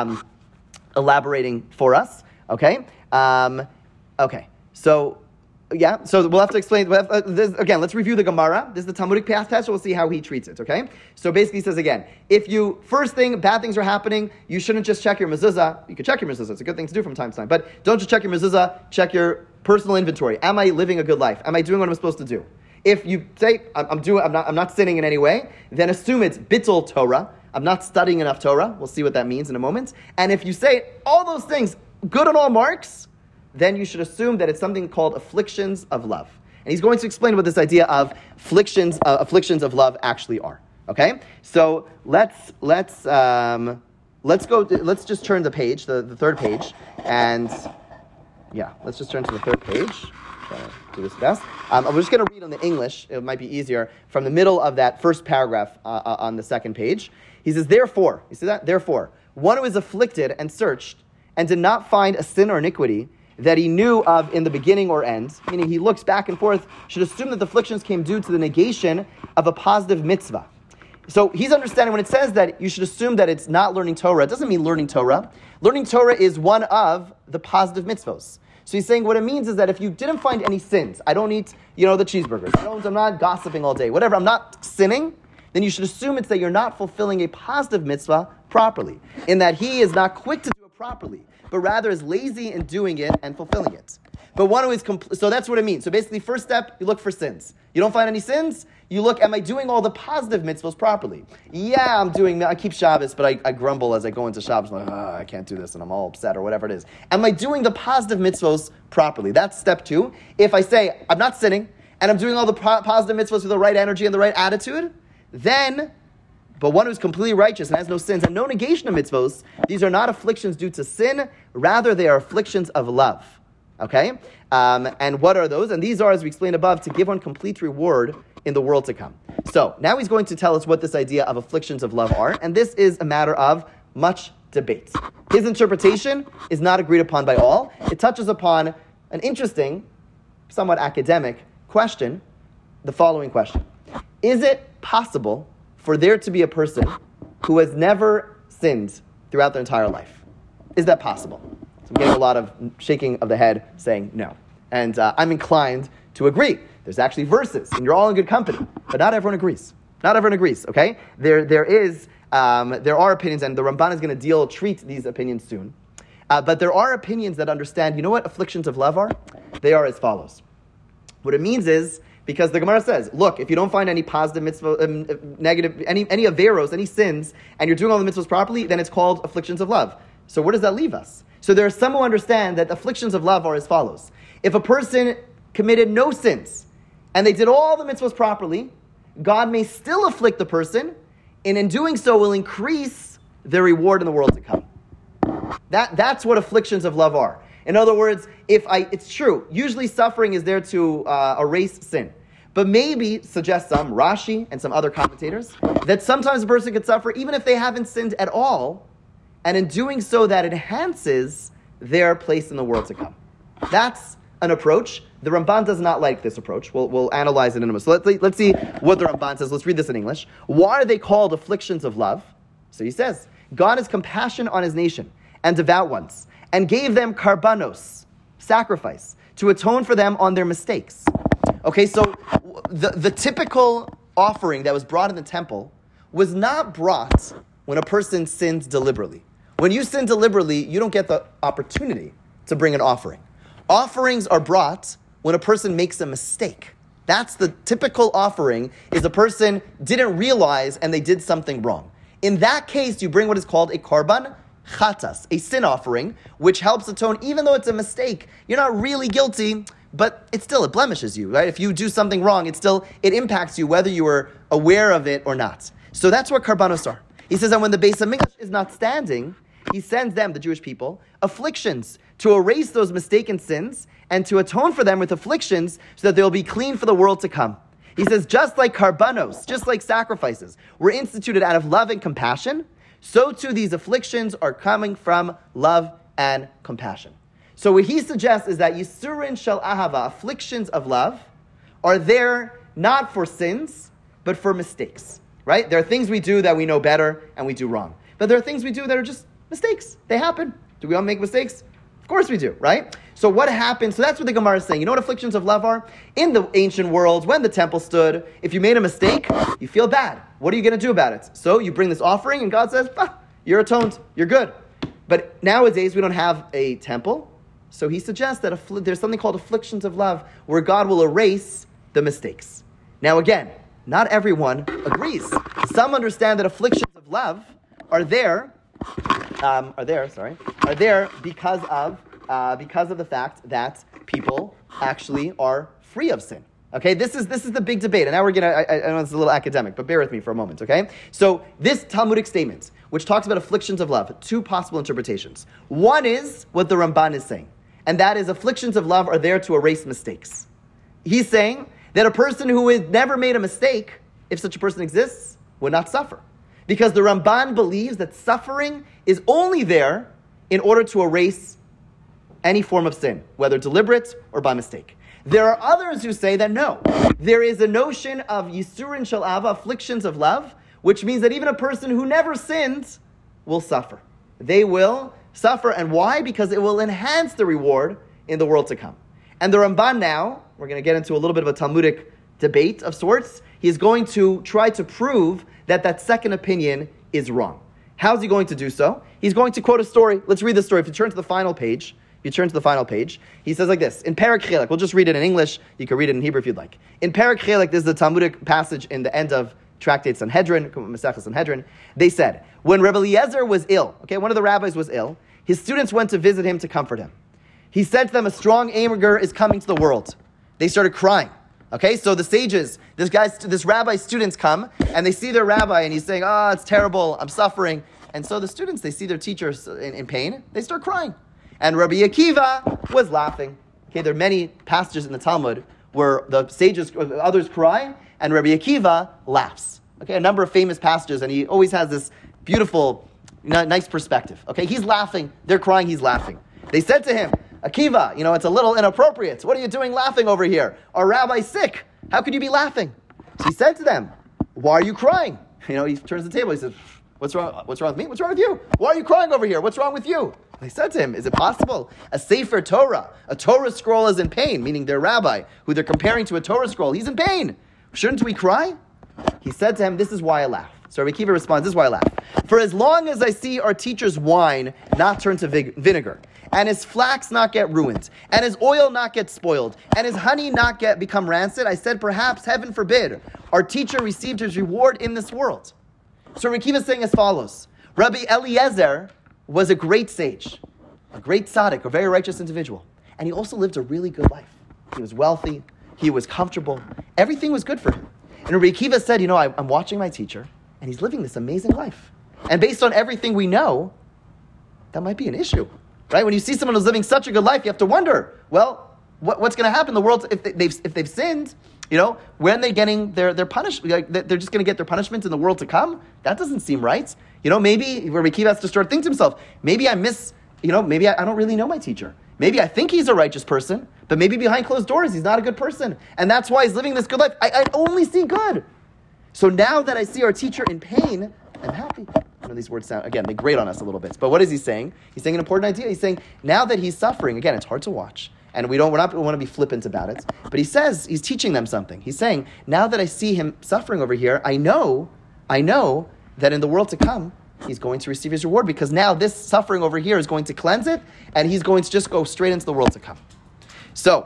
elaborating for us. Okay? Okay. So we'll have to explain. Again, let's review the Gemara. This is the Talmudic passage. We'll see how he treats it, okay? So basically he says again, if bad things are happening, you shouldn't just check your mezuzah. You could check your mezuzah. It's a good thing to do from time to time. But don't just check your mezuzah, check your personal inventory. Am I living a good life? Am I doing what I'm supposed to do? If you say, I'm not sinning in any way, then assume it's bittul Torah. I'm not studying enough Torah. We'll see what that means in a moment. And if you say all those things, good on all marks, then you should assume that it's something called afflictions of love. And he's going to explain what this idea of afflictions of love actually are. Okay? So let's just turn the page, the third page, and let's just turn to the third page. Try to do this best. I'm just going to read on the English. It might be easier from the middle of that first paragraph on the second page. He says, therefore, you see that? Therefore, one who is afflicted and searched and did not find a sin or iniquity that he knew of in the beginning or end, meaning he looks back and forth, should assume that the afflictions came due to the negation of a positive mitzvah. So he's understanding when it says that you should assume that it's not learning Torah, it doesn't mean learning Torah. Learning Torah is one of the positive mitzvos. So he's saying what it means is that if you didn't find any sins, I don't eat, the cheeseburgers, I'm not gossiping all day, whatever, I'm not sinning, then you should assume it's that you're not fulfilling a positive mitzvah properly, in that he is not quick to do it properly, but rather is lazy in doing it and fulfilling it. But one who is so that's what it means. So basically, first step, you look for sins. You don't find any sins, you look, am I doing all the positive mitzvahs properly? Yeah, I keep Shabbos, but I grumble as I go into Shabbos, like, I can't do this, and I'm all upset, or whatever it is. Am I doing the positive mitzvahs properly? That's step two. If I say, I'm not sinning, and I'm doing all the positive mitzvahs with the right energy and the right attitude, but one who's completely righteous and has no sins and no negation of mitzvos, these are not afflictions due to sin, rather they are afflictions of love. Okay? And what are those? And these are, as we explained above, to give one complete reward in the world to come. So, now he's going to tell us what this idea of afflictions of love are, and this is a matter of much debate. His interpretation is not agreed upon by all. It touches upon an interesting, somewhat academic question, the following question. Is it possible for there to be a person who has never sinned throughout their entire life? Is that possible? So I'm getting a lot of shaking of the head saying no. And I'm inclined to agree. There's actually verses, and you're all in good company, but not everyone agrees. Not everyone agrees, okay? There are opinions, and the Ramban is going to treat these opinions soon. But there are opinions that understand, you know what afflictions of love are? They are as follows. What it means is, because the Gemara says, look, if you don't find any positive mitzvah, negative, any averos, any sins, and you're doing all the mitzvahs properly, then it's called afflictions of love. So where does that leave us? So there are some who understand that afflictions of love are as follows. If a person committed no sins, and they did all the mitzvahs properly, God may still afflict the person, and in doing so will increase their reward in the world to come. That's what afflictions of love are. In other words, it's true, usually suffering is there to erase sin. But maybe, suggest some, Rashi and some other commentators, that sometimes a person could suffer even if they haven't sinned at all, and in doing so that enhances their place in the world to come. That's an approach. The Ramban does not like this approach. We'll analyze it in a moment. So let's see what the Ramban says. Let's read this in English. Why are they called afflictions of love? So he says, God has compassion on his nation and devout ones, and gave them karbanos, sacrifice, to atone for them on their mistakes. Okay, so the typical offering that was brought in the temple was not brought when a person sins deliberately. When you sin deliberately, you don't get the opportunity to bring an offering. Offerings are brought when a person makes a mistake. That's the typical offering, is a person didn't realize and they did something wrong. In that case, you bring what is called a karban chatas, a sin offering, which helps atone, even though it's a mistake. You're not really guilty, but it blemishes you, right? If you do something wrong, it impacts you whether you were aware of it or not. So that's what karbanos are. He says that when the Beis HaMikdash is not standing, he sends them, the Jewish people, afflictions to erase those mistaken sins and to atone for them with afflictions so that they'll be clean for the world to come. He says, just like karbanos, just like sacrifices, were instituted out of love and compassion, so too these afflictions are coming from love and compassion. So what he suggests is that Yisurin Shel Ahava, afflictions of love, are there not for sins, but for mistakes, right? There are things we do that we know better and we do wrong. But there are things we do that are just mistakes. They happen. Do we all make mistakes? Of course we do, right? So what happens? So that's what the Gemara is saying. You know what afflictions of love are? In the ancient world, when the temple stood, if you made a mistake, you feel bad. What are you going to do about it? So you bring this offering and God says, you're atoned. You're good. But nowadays we don't have a temple. So he suggests that there's something called afflictions of love where God will erase the mistakes. Now again, not everyone agrees. Some understand that afflictions of love are there because of the fact that people actually are free of sin. Okay, this is the big debate, and now we're gonna. I know it's a little academic, but bear with me for a moment. Okay, so this Talmudic statement, which talks about afflictions of love, two possible interpretations. One is what the Ramban is saying, and that is afflictions of love are there to erase mistakes. He's saying that a person who has never made a mistake, if such a person exists, would not suffer. Because the Ramban believes that suffering is only there in order to erase any form of sin, whether deliberate or by mistake. There are others who say that no, there is a notion of Yisurin Shel Ahava, afflictions of love, which means that even a person who never sins will suffer. They will suffer, and why? Because it will enhance the reward in the world to come. And the Ramban now, we're going to get into a little bit of a Talmudic debate of sorts. He's going to try to prove that second opinion is wrong. How's he going to do so? He's going to quote a story. Let's read the story. If you turn to the final page, he says like this. In Perek Chelek, we'll just read it in English. You can read it in Hebrew if you'd like. In Perek Chelek, this is a Talmudic passage in the end of Tractate Sanhedrin, Masechah Sanhedrin. They said, when Rabbi Eliezer was ill, one of the rabbis was ill, his students went to visit him to comfort him. He said to them, a strong anger is coming to the world. They started crying. Okay, so the sages, this rabbi's students come, and they see their rabbi, and he's saying, it's terrible, I'm suffering. And so the students, they see their teacher in pain, they start crying. And Rabbi Akiva was laughing. Okay, there are many passages in the Talmud where the sages, others cry, and Rabbi Akiva laughs. Okay, a number of famous passages, and he always has this beautiful, nice perspective. Okay, he's laughing, they're crying, he's laughing. They said to him, Akiva, it's a little inappropriate. What are you doing laughing over here? Our rabbi's sick. How could you be laughing? So he said to them, why are you crying? He turns to the table. He says, what's wrong with me? What's wrong with you? Why are you crying over here? What's wrong with you? They said to him, is it possible? A Sefer Torah, a Torah scroll is in pain, meaning their rabbi, who they're comparing to a Torah scroll, he's in pain. Shouldn't we cry? He said to him, this is why I laugh. So Rabbi Akiva responds, this is why I laugh. For as long as I see our teacher's wine not turn to vinegar, and his flax not get ruined, and his oil not get spoiled, and his honey not become rancid, I said, perhaps, heaven forbid, our teacher received his reward in this world. So Rabbi Akiva is saying as follows. Rabbi Eliezer was a great sage, a great tzaddik, a very righteous individual. And he also lived a really good life. He was wealthy, he was comfortable, everything was good for him. And Rabbi Akiva said, I'm watching my teacher, and he's living this amazing life. And based on everything we know, that might be an issue, right? When you see someone who's living such a good life, you have to wonder, well, what's going to happen in the world if they've sinned? When they're getting their punishment, they're just going to get their punishment in the world to come? That doesn't seem right. Maybe Rabbi Akiva has to start thinking to himself, maybe I maybe I don't really know my teacher. Maybe I think he's a righteous person, but maybe behind closed doors, he's not a good person. And that's why he's living this good life. I only see good. So now that I see our teacher in pain, I'm happy. I know these words sound, again, they grate on us a little bit. But what is he saying? He's saying an important idea. He's saying, now that he's suffering, again, it's hard to watch. And we don't want to be flippant about it. But he says, he's teaching them something. He's saying, now that I see him suffering over here, I know that in the world to come, he's going to receive his reward, because now this suffering over here is going to cleanse it, and he's going to just go straight into the world to come. So,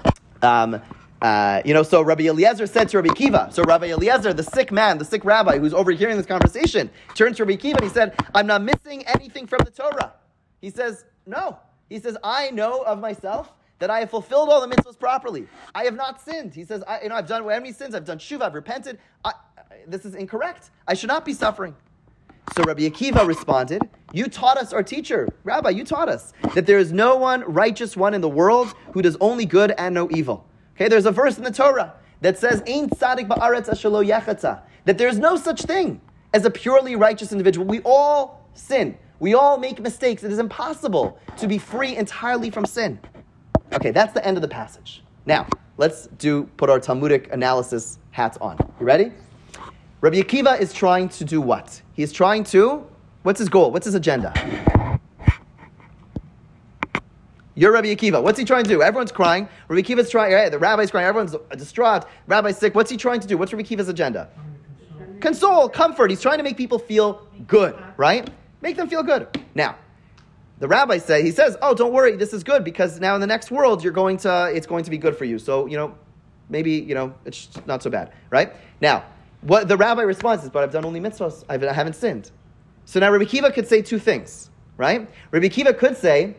so Rabbi Eliezer said to Rabbi Akiva, so Rabbi Eliezer, the sick man, the sick rabbi who's overhearing this conversation, turned to Rabbi Akiva and he said, I'm not missing anything from the Torah. He says, no. He says, I know of myself that I have fulfilled all the mitzvahs properly. I have not sinned. He says, I've done many sins. I've done tshuva. I've repented. This is incorrect. I should not be suffering. So Rabbi Akiva responded, you taught us, our teacher, Rabbi, you taught us that there is no one righteous one in the world who does only good and no evil. Okay, there's a verse in the Torah that says, Ein tzadik ba'aretz asher lo yechatza, that there's no such thing as a purely righteous individual. We all sin. We all make mistakes. It is impossible to be free entirely from sin. Okay, that's the end of the passage. Now, let's put our Talmudic analysis hats on. You ready? Rabbi Akiva is trying to do what? He is trying to, what's his goal? What's his agenda? You're Rabbi Akiva. What's he trying to do? Everyone's crying. Rabbi Akiva's trying, right? The rabbi's crying. Everyone's distraught. Rabbi's sick. What's he trying to do? What's Rabbi Akiva's agenda? Console, comfort. He's trying to make people feel good, right? Make them feel good. Now, the rabbi says, oh, don't worry, this is good, because now in the next world, it's going to be good for you. So, maybe, it's not so bad, right? Now, what the rabbi responds is, but I've done only mitzvahs. I haven't sinned. So now Rabbi Akiva could say two things, right? Rabbi Akiva could say,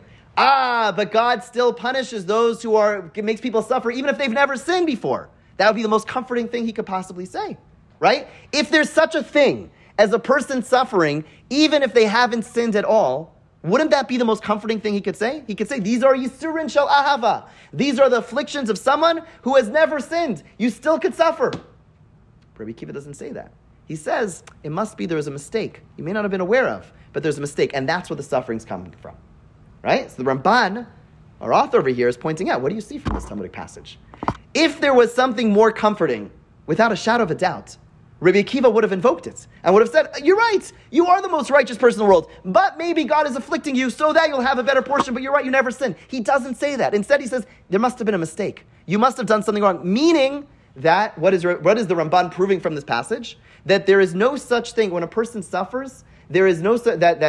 but God still punishes those makes people suffer even if they've never sinned before. That would be the most comforting thing he could possibly say, right? If there's such a thing as a person suffering, even if they haven't sinned at all, wouldn't that be the most comforting thing he could say? He could say, these are Yisurin Shel Ahava. These are the afflictions of someone who has never sinned. You still could suffer. Rabbi Akiva doesn't say that. He says, it must be there is a mistake you may not have been aware of, but there's a mistake, and that's where the suffering's coming from. Right? So the Ramban, our author over here, is pointing out, what do you see from this Talmudic passage? If there was something more comforting, without a shadow of a doubt, Rabbi Akiva would have invoked it and would have said, you're right, you are the most righteous person in the world, but maybe God is afflicting you so that you'll have a better portion, but you're right, you never sin. He doesn't say that. Instead, he says, there must have been a mistake. You must have done something wrong, meaning that, what is the Ramban proving from this passage? That there is no such thing, when a person suffers, there is no,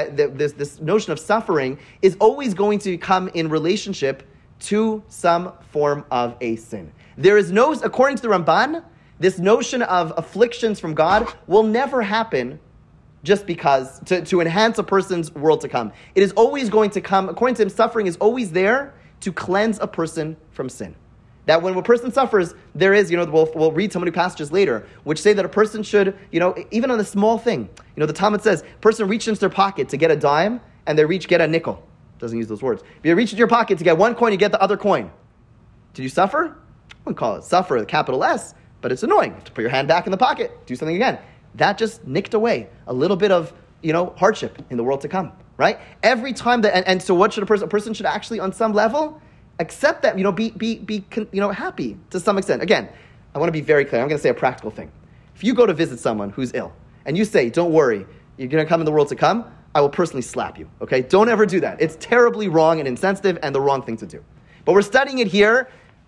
this notion of suffering is always going to come in relationship to some form of a sin. There is no, according to the Ramban, this notion of afflictions from God will never happen just because, to enhance a person's world to come. It is always going to come, according to him, suffering is always there to cleanse a person from sin. That when a person suffers, there is, we'll read so many passages later, which say that a person should, even on a small thing, the Talmud says, a person reaches into their pocket to get a dime, and they get a nickel. Doesn't use those words. If you reach into your pocket to get one coin, you get the other coin. Did you suffer? I wouldn't call it suffer, capital S, but it's annoying. You have to put your hand back in the pocket, do something again. That just nicked away a little bit of, hardship in the world to come, right? Every time that, and so what should a person should actually, on some level, accept that, be happy to some extent. Again, I want to be very clear. I'm going to say a practical thing. If you go to visit someone who's ill, and you say, don't worry, you're going to come in the world to come, I will personally slap you, okay? Don't ever do that. It's terribly wrong and insensitive and the wrong thing to do. But we're studying it here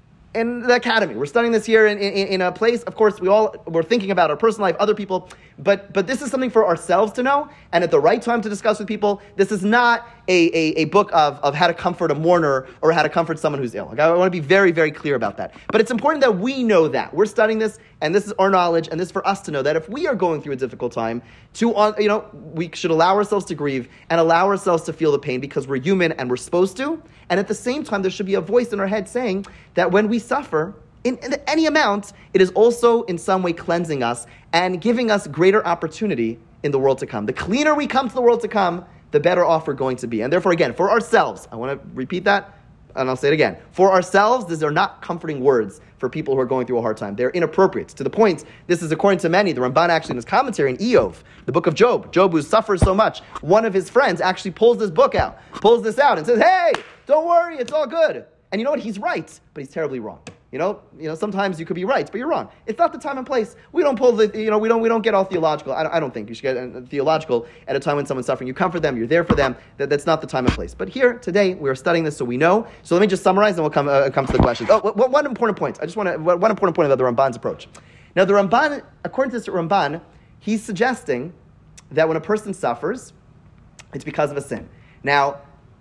in the academy. We're studying this here in a place, of course, we're thinking about our personal life, other people, but this is something for ourselves to know, and at the right time to discuss with people. This is not a book of how to comfort a mourner or how to comfort someone who's ill. Okay? I want to be very, very clear about that. But it's important that we know that. We're studying this, and this is our knowledge, and this is for us to know that if we are going through a difficult time, we should allow ourselves to grieve and allow ourselves to feel the pain because we're human and we're supposed to. And at the same time, there should be a voice in our head saying that when we suffer, in any amount, it is also in some way cleansing us and giving us greater opportunity in the world to come. The cleaner we come to the world to come, the better off we're going to be. And therefore, again, for ourselves, I want to repeat that, and I'll say it again. For ourselves, these are not comforting words for people who are going through a hard time. They're inappropriate. To the point, this is according to many, the Ramban actually in his commentary in Eov, the book of Job, who suffers so much, one of his friends actually pulls this out and says, hey, don't worry, it's all good. And you know what? He's right, but he's terribly wrong. You know, sometimes you could be right, but you're wrong. It's not the time and place. We don't pull the, we don't get all theological. I don't think you should get theological at a time when someone's suffering. You comfort them, you're there for them. That's not the time and place. But here, today, we're studying this so we know. So let me just summarize and we'll come to the questions. One important point. One important point about the Ramban's approach. Now, the Ramban, according to this Ramban, he's suggesting that when a person suffers, it's because of a sin. Now,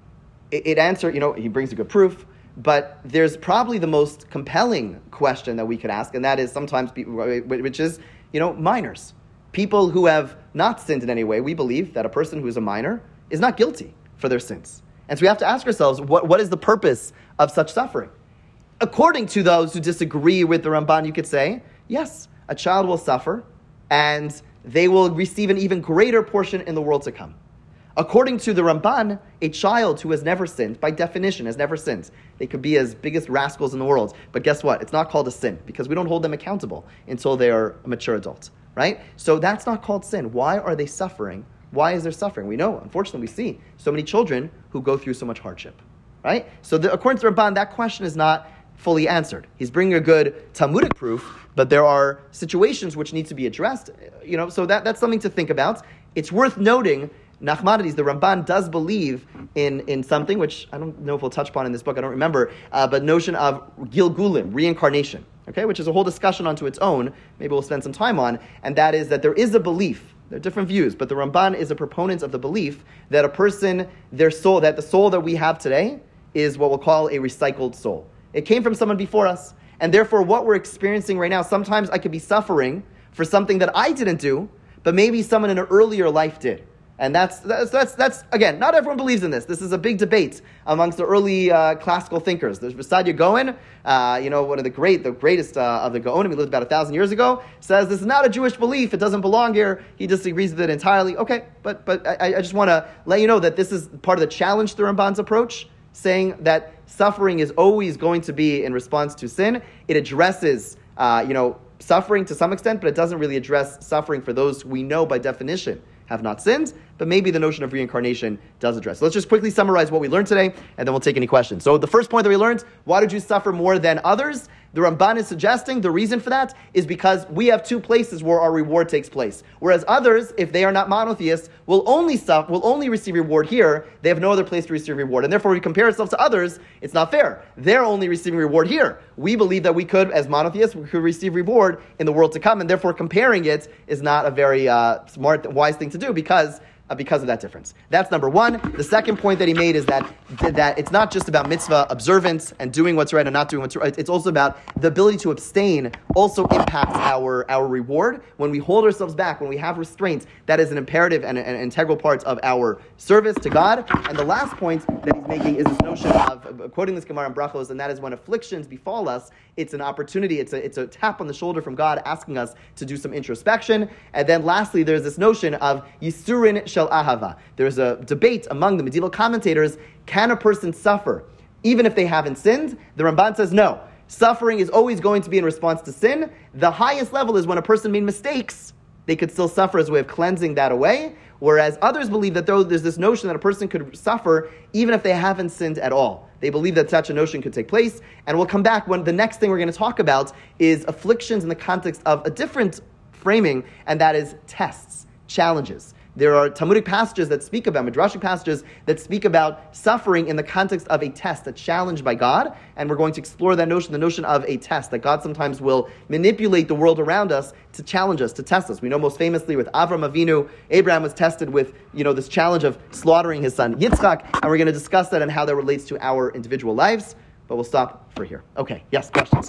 he brings a good proof. But there's probably the most compelling question that we could ask, and that is sometimes, which is, minors. People who have not sinned in any way, we believe that a person who is a minor is not guilty for their sins. And so we have to ask ourselves, what is the purpose of such suffering? According to those who disagree with the Ramban, you could say, yes, a child will suffer, and they will receive an even greater portion in the world to come. According to the Ramban, a child who has never sinned, by definition, has never sinned. They could be as biggest rascals in the world. But guess what? It's not called a sin because we don't hold them accountable until they are a mature adult, right? So that's not called sin. Why are they suffering? Why is there suffering? We know, unfortunately, we see so many children who go through so much hardship, right? So according to the Ramban, that question is not fully answered. He's bringing a good Talmudic proof, but there are situations which need to be addressed, so that's something to think about. It's worth noting Nachmanides, the Ramban, does believe in something, which I don't know if we'll touch upon in this book, I don't remember, but notion of Gilgulim, reincarnation, okay, which is a whole discussion unto its own, maybe we'll spend some time on, and that is that there is a belief, there are different views, but the Ramban is a proponent of the belief that a person, the soul that we have today is what we'll call a recycled soul. It came from someone before us, and therefore what we're experiencing right now, sometimes I could be suffering for something that I didn't do, but maybe someone in an earlier life did. And that's again, not everyone believes in this. This is a big debate amongst the early classical thinkers. There's Vasadia Gaon, one of the greatest of the Gaonim, he lived about 1,000 years ago, says this is not a Jewish belief, it doesn't belong here, he disagrees with it entirely. Okay, but I just want to let you know that this is part of the challenge to Ramban's approach, saying that suffering is always going to be in response to sin. It addresses, suffering to some extent, but it doesn't really address suffering for those we know by definition have not sinned, but maybe the notion of reincarnation does address. So let's just quickly summarize what we learned today, and then we'll take any questions. So the first point that we learned, why did you suffer more than others? The Ramban is suggesting the reason for that is because we have two places where our reward takes place. Whereas others, if they are not monotheists, will only receive reward here. They have no other place to receive reward. And therefore, we compare ourselves to others, it's not fair. They're only receiving reward here. We believe that we could, as monotheists, we could receive reward in the world to come. And therefore, comparing it is not a very smart, wise thing to do because of that difference. That's number one. The second point that he made is that it's not just about mitzvah observance and doing what's right and not doing what's right. It's also about the ability to abstain also impacts our reward. When we hold ourselves back, when we have restraint, that is an imperative and an integral part of our service to God. And the last point that he's making is this notion of quoting this Gemara in Brachos, and that is when afflictions befall us, it's an opportunity, it's a tap on the shoulder from God asking us to do some introspection. And then lastly, there's this notion of Yisurin Shel Ahava. There's a debate among the medieval commentators, can a person suffer even if they haven't sinned? The Ramban says no. Suffering is always going to be in response to sin. The highest level is when a person made mistakes, they could still suffer as a way of cleansing that away. Whereas others believe that there's this notion that a person could suffer even if they haven't sinned at all. They believe that such a notion could take place. And we'll come back when the next thing we're going to talk about is afflictions in the context of a different framing, and that is tests, challenges. There are Talmudic passages that speak about, Midrashic passages that speak about suffering in the context of a test, a challenge by God, and we're going to explore that notion, the notion of a test, that God sometimes will manipulate the world around us to challenge us, to test us. We know most famously with Avram Avinu, Abraham was tested with, this challenge of slaughtering his son Yitzchak, and we're going to discuss that and how that relates to our individual lives, but we'll stop for here. Okay, yes, questions?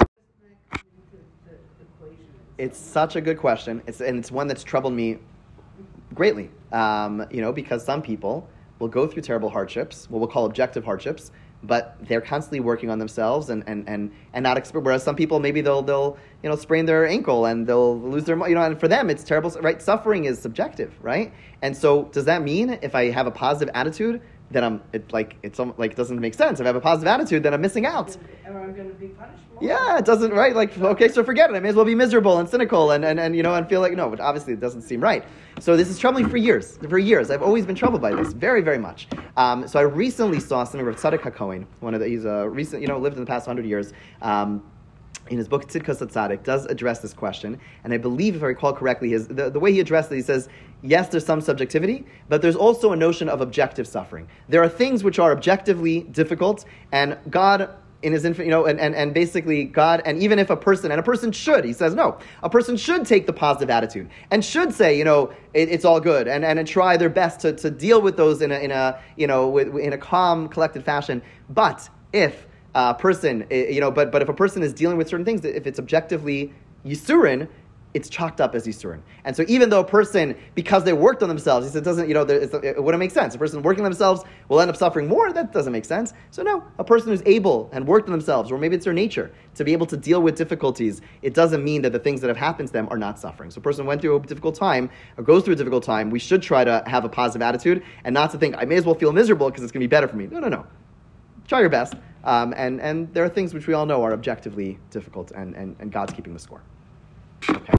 It's such a good question, it's one that's troubled me greatly, because some people will go through terrible hardships, what we'll call objective hardships, but they're constantly working on themselves and not whereas some people maybe they'll sprain their ankle and they'll lose their, and for them it's terrible, right? Suffering is subjective, right? And so does that mean if I have a positive attitude, then it doesn't make sense. If I have a positive attitude, then I'm missing out. Or I'm going to be punished more. Yeah, it doesn't, right? Like, okay, so forget it. I may as well be miserable and cynical and feel like, no, but obviously it doesn't seem right. So this is troubling for years. For years. I've always been troubled by this, very, very much. So I recently saw something of Tzadok HaKohen, he's a recent, lived in the past 100 years. In his book Tzidkas HaTzadik, does address this question, and I believe, if I recall correctly, the way he addressed it, he says, yes, there's some subjectivity, but there's also a notion of objective suffering. There are things which are objectively difficult, and God, in his infinite, and basically God, and even if a person should, he says, no, a person should take the positive attitude, and should say, it's all good, and try their best to deal with those in a calm, collected fashion. But if a person, but if a person is dealing with certain things, if it's objectively Yisurin, it's chalked up as Yisurin. And so even though a person, because they worked on themselves, he said, it wouldn't make sense. A person working on themselves will end up suffering more. That doesn't make sense. So no, a person who's able and worked on themselves, or maybe it's their nature, to be able to deal with difficulties, it doesn't mean that the things that have happened to them are not suffering. So a person went through a difficult time, or goes through a difficult time, we should try to have a positive attitude, and not to think, I may as well feel miserable because it's going to be better for me. No. Try your best. And there are things which we all know are objectively difficult, and God's keeping the score. Okay.